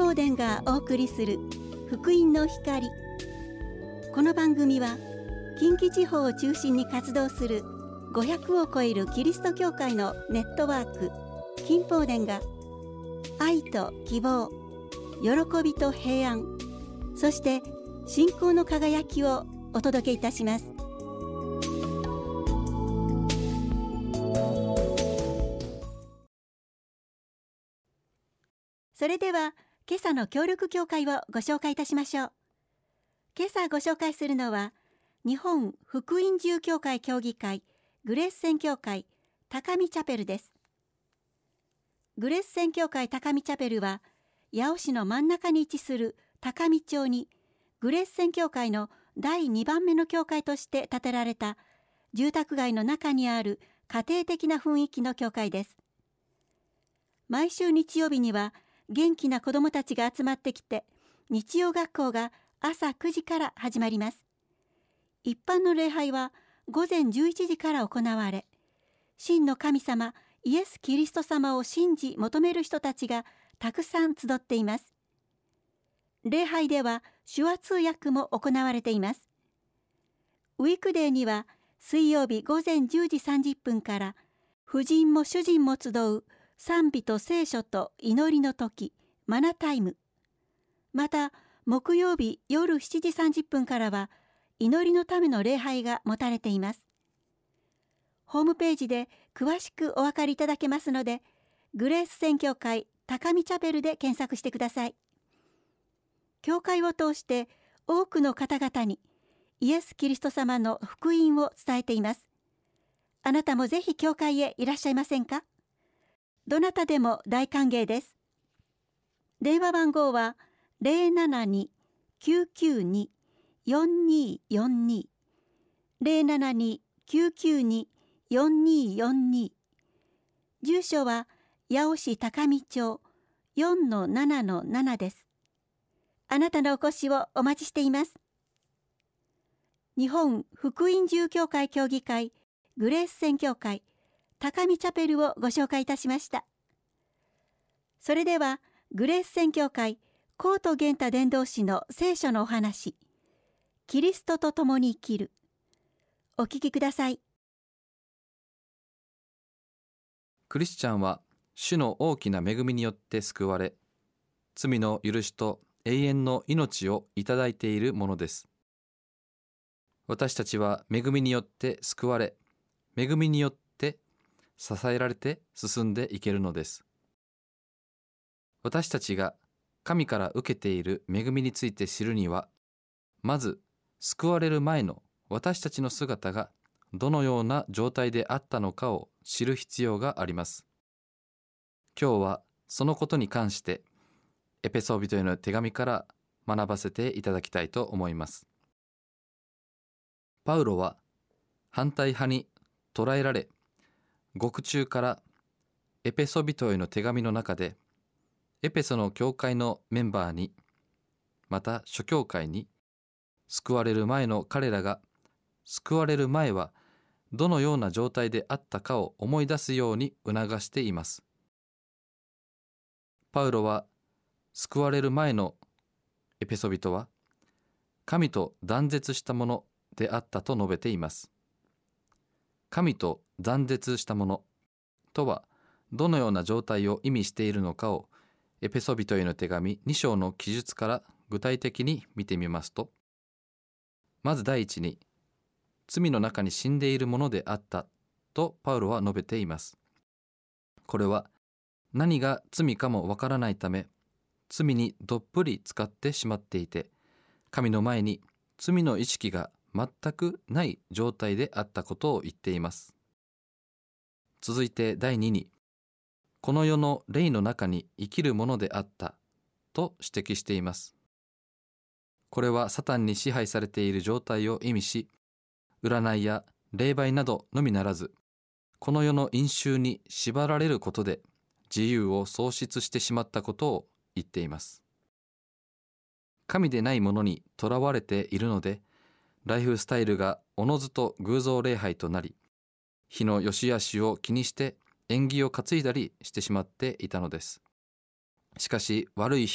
宝殿がお送りする福音の光。この番組は近畿地方を中心に活動する500を超えるキリスト教会のネットワーク金宝殿が愛と希望、喜びと平安、そして信仰の輝きをお届けいたします。それでは今朝の協力教会をご紹介いたしましょう。今朝ご紹介するのは日本福音自教会協議会グレース宣教会高見チャペルです。グレース宣教会高見チャペルは八尾市の真ん中に位置する高見町にグレース宣教会の第2番目の教会として建てられた住宅街の中にある家庭的な雰囲気の教会です。毎週日曜日には元気な子どもたちが集まってきて、日曜学校が朝9時から始まります。一般の礼拝は午前11時から行われ、真の神様イエス・キリスト様を信じ求める人たちがたくさん集っています。礼拝では手話通訳も行われています。ウィークデーには水曜日午前10時30分から婦人も主人も集う賛美と聖書と祈りの時マナタイム、また木曜日夜7時30分からは祈りのための礼拝が持たれています。ホームページで詳しくお分かりいただけますので、グレース宣教会高見チャペルで検索してください。教会を通して多くの方々にイエス・キリスト様の福音を伝えています。あなたもぜひ教会へいらっしゃいませんか？どなたでも大歓迎です。電話番号は 072-992-4242 072-992-4242。住所は八尾市高見町 4-7-7 です。あなたのお越しをお待ちしています。日本福音自教会協議会グレース宣教会高見チャペルをご紹介いたしました。それではグレース宣教会高戸玄太伝道師の聖書のお話、キリストと共に生きる。お聞きください。 クリスチャンは主の大きな恵みによって救われ、罪の許しと永遠の命をいただいているものです。私たちは恵みによって救われ、恵みによって支えられて進んでいけるのです。私たちが神から受けている恵みについて知るには、まず救われる前の私たちの姿がどのような状態であったのかを知る必要があります。今日はそのことに関してエペソビトへの手紙から学ばせていただきたいと思います。パウロは反対派に捕らえられ、獄中からエペソビトへの手紙の中でエペソの教会のメンバーに、また諸教会に、救われる前の彼らが救われる前はどのような状態であったかを思い出すように促しています。パウロは救われる前のエペソビトは神と断絶したものであったと述べています。神と断絶したものとはどのような状態を意味しているのかをエペソビトへの手紙2章の記述から具体的に見てみますと、まず第一に、罪の中に死んでいるものであったとパウロは述べています。これは何が罪かもわからないため、罪にどっぷり浸ってしまっていて、神の前に罪の意識が全くない状態であったことを言っています。続いて第2に、この世の霊の中に生きるものであったと指摘しています。これはサタンに支配されている状態を意味し、占いや霊媒などのみならず、この世の因習に縛られることで自由を喪失してしまったことを言っています。神でないものにとらわれているので、ライフスタイルがおのずと偶像礼拝となり、日の良し悪しを気にして縁起を担いだりしてしまっていたのです。しかし悪い日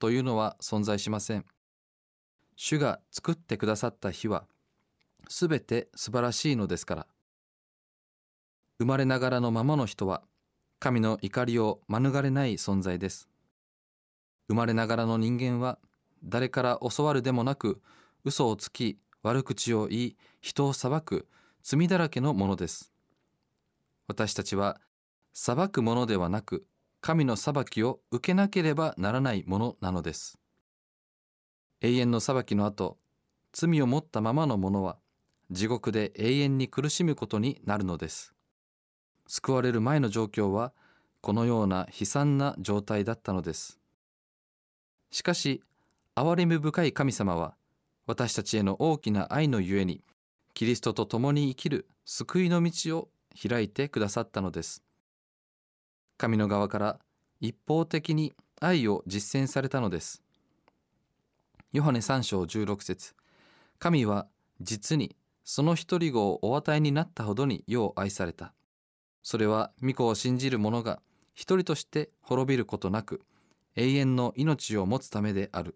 というのは存在しません。主が作ってくださった日はすべて素晴らしいのですから。生まれながらのままの人は神の怒りを免れない存在です。生まれながらの人間は誰から教わるでもなく、嘘をつき悪口を言い人を裁く罪だらけのものです。私たちは裁くものではなく、神の裁きを受けなければならないものなのです。永遠の裁きの後、罪を持ったままの者は地獄で永遠に苦しむことになるのです。救われる前の状況はこのような悲惨な状態だったのです。しかし、憐れみ深い神様は私たちへの大きな愛のゆえに、キリストと共に生きる救いの道を開いてくださったのです。神の側から一方的に愛を実践されたのです。ヨハネ3章16節、神は実にその一人子をお与えになったほどに世を愛された。それは御子を信じる者が一人として滅びることなく、永遠の命を持つためである。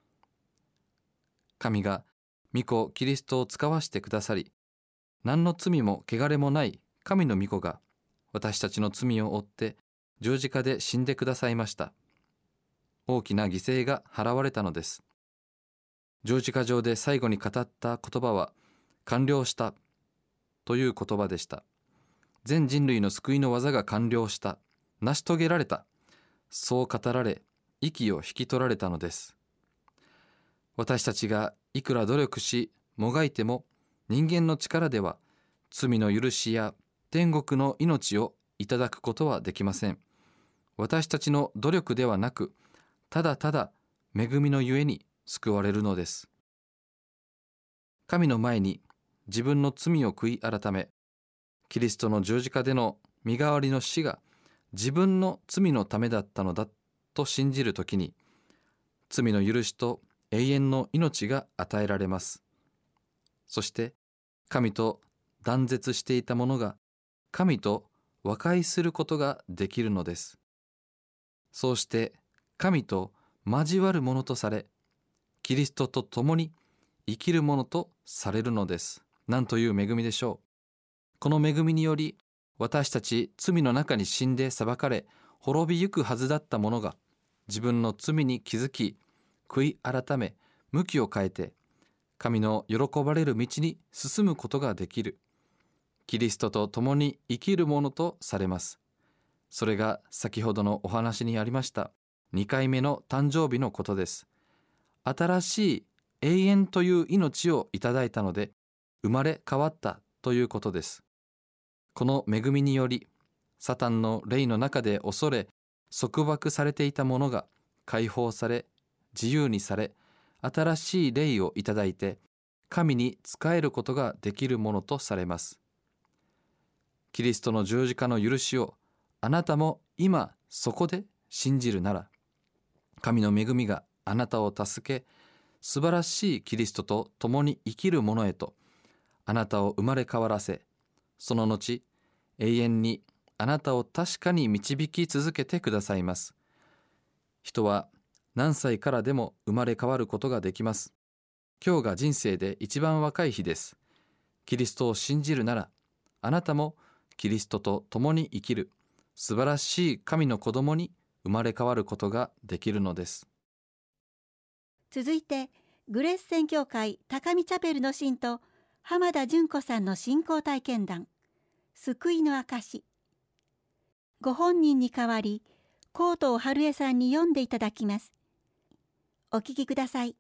神が御子キリストを使わしてくださり、何の罪も汚れもない神の御子が私たちの罪を負って十字架で死んでくださいました。大きな犠牲が払われたのです。十字架上で最後に語った言葉は、完了したという言葉でした。全人類の救いの技が完了した、成し遂げられた、そう語られ、息を引き取られたのです。私たちがいくら努力しもがいても、人間の力では罪の許しや天国の命をいただくことはできません。私たちの努力ではなく、ただただ恵みのゆえに救われるのです。神の前に自分の罪を悔い改め、キリストの十字架での身代わりの死が自分の罪のためだったのだと信じるときに、罪の許しと永遠の命が与えられます。そして神と断絶していたものが神と和解することができるのです。そうして神と交わるものとされ、キリストと共に生きるものとされるのです。なんという恵みでしょう。この恵みにより、私たち罪の中に死んで裁かれ滅びゆくはずだったものが、自分の罪に気づき悔い改め向きを変えて神の喜ばれる道に進むことができる、キリストと共に生きるものとされます。それが先ほどのお話にありました2回目の誕生日のことです。新しい永遠という命をいただいたので、生まれ変わったということです。この恵みにより、サタンの霊の中で恐れ束縛されていたものが解放され、自由にされ、新しい霊をいただいて神に仕えることができるものとされます。キリストの十字架の許しをあなたも今そこで信じるなら、神の恵みがあなたを助け、素晴らしいキリストと共に生きるものへとあなたを生まれ変わらせ、その後永遠にあなたを確かに導き続けてくださいます。人は何歳からでも生まれ変わることができます。今日が人生で一番若い日です。キリストを信じるなら、あなたもキリストと共に生きる素晴らしい神の子供に生まれ変わることができるのです。 続いてグレース宣教会高見チャペルの信徒浜田純子さんの信仰体験談、救いの証。ご本人に代わり高藤春江さんに読んでいただきます。お聞きください。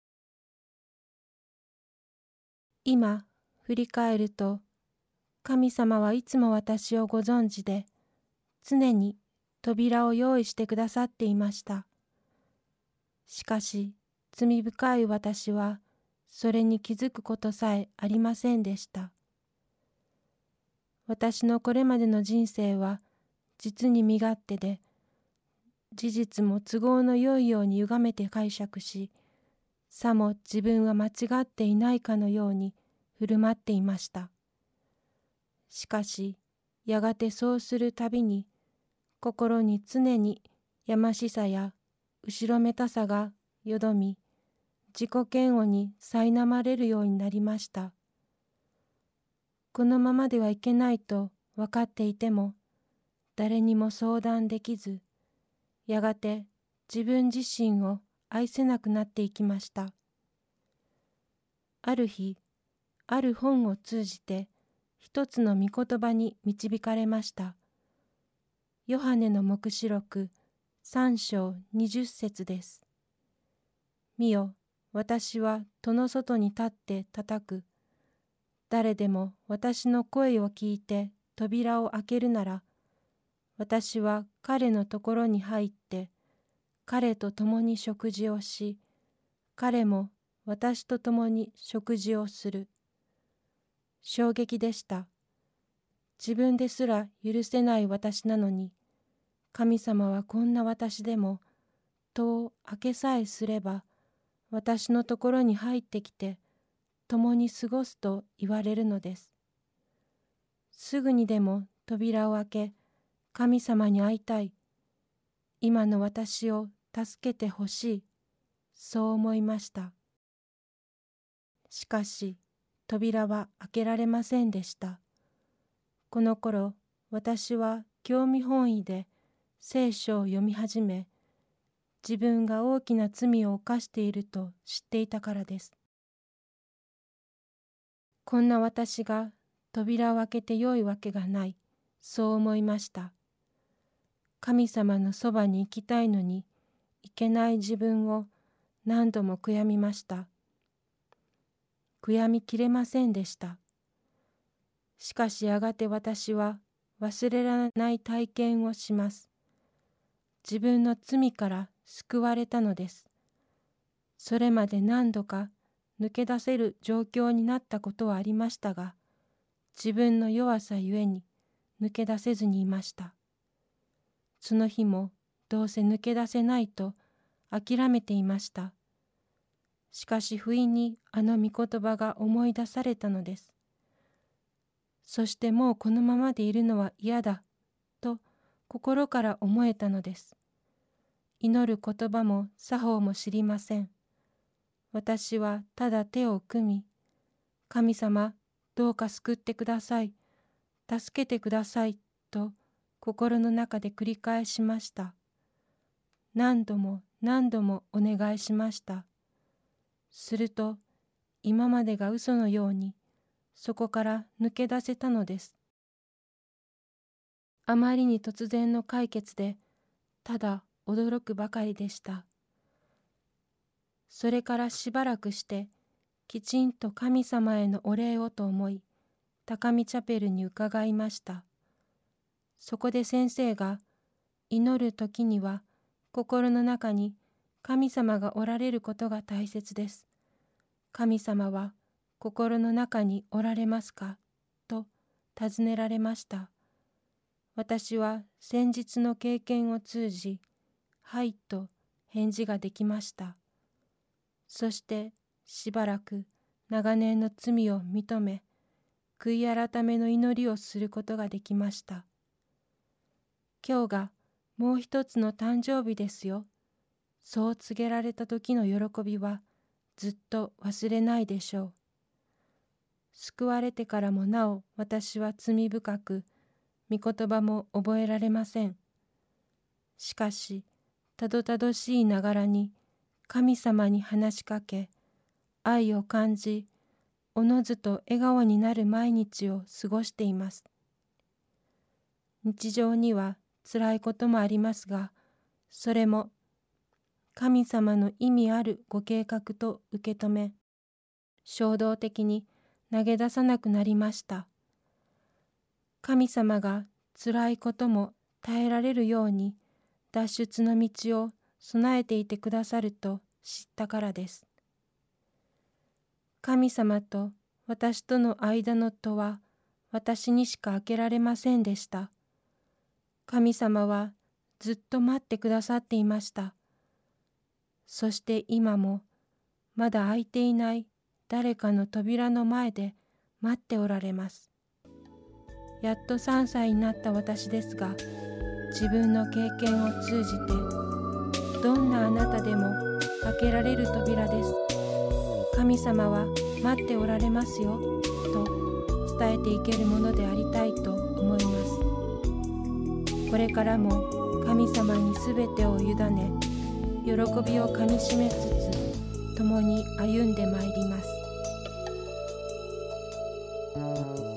今振り返ると、神様はいつも私をご存知で、常に扉を用意してくださっていました。しかし罪深い私はそれに気づくことさえありませんでした。私のこれまでの人生は実に身勝手で、事実も都合の良いように歪めて解釈し、さも自分は間違っていないかのように振る舞っていました。しかしやがてそうするたびに、心に常にやましさや後ろめたさがよどみ、自己嫌悪に苛まれるようになりました。このままではいけないと分かっていても、誰にも相談できず、やがて自分自身を愛せなくなっていきました。ある日、ある本を通じて一つの御言葉に導かれました。ヨハネの黙示録3章20節です。見よ、私は戸の外に立って叩く。誰でも私の声を聞いて扉を開けるなら、私は彼のところに入って、彼と共に食事をし、彼も私と共に食事をする。衝撃でした。自分ですら許せない私なのに、神様はこんな私でも、戸を開けさえすれば、私のところに入ってきて、共に過ごすと言われるのです。すぐにでも扉を開け、神様に会いたい。今の私を助けてほしい。そう思いました。しかし、扉は開けられませんでした。この頃、私は興味本位で聖書を読み始め、自分が大きな罪を犯していると知っていたからです。こんな私が扉を開けてよいわけがない、そう思いました。神様のそばに行きたいのに、行けない自分を何度も悔やみました。悔やみきれませんでした。しかしやがて私は忘れられない体験をします。自分の罪から救われたのです。それまで何度か抜け出せる状況になったことはありましたが、自分の弱さゆえに抜け出せずにいました。その日もどうせ抜け出せないと諦めていました。しかし不意にあの御言葉が思い出されたのです。そしてもうこのままでいるのは嫌だと心から思えたのです。祈る言葉も作法も知りません。私はただ手を組み、神様、どうか救ってください、助けてくださいと心の中で繰り返しました。何度も何度もお願いしました。すると、今までが嘘のように、そこから抜け出せたのです。あまりに突然の解決で、ただ驚くばかりでした。それからしばらくして、きちんと神様へのお礼をと思い、高見チャペルに伺いました。そこで先生が、祈るときには、心の中に神様がおられることが大切です。神様は心の中におられますかと尋ねられました。私は先日の経験を通じ、はいと返事ができました。そしてしばらく長年の罪を認め、悔い改めの祈りをすることができました。今日がもう一つの誕生日ですよ。そう告げられた時の喜びはずっと忘れないでしょう。救われてからもなお私は罪深く、御言葉も覚えられません。しかし、たどたどしいながらに神様に話しかけ、愛を感じ、おのずと笑顔になる毎日を過ごしています。日常には辛いこともありますが、それも神様の意味あるご計画と受け止め、衝動的に投げ出さなくなりました。神様が辛いことも耐えられるように脱出の道を備えていてくださると知ったからです。神様と私との間の戸は私にしか開けられませんでした。神様はずっと待ってくださっていました。そして今もまだ開いていない誰かの扉の前で待っておられます。やっと3歳になった私ですが、自分の経験を通じてどんなあなたでも開けられる扉です。神様は待っておられますよと伝えていけるものでありたいと思います。これからも神様にすべてを委ね、喜びをかみしめつつ共に歩んでまいります。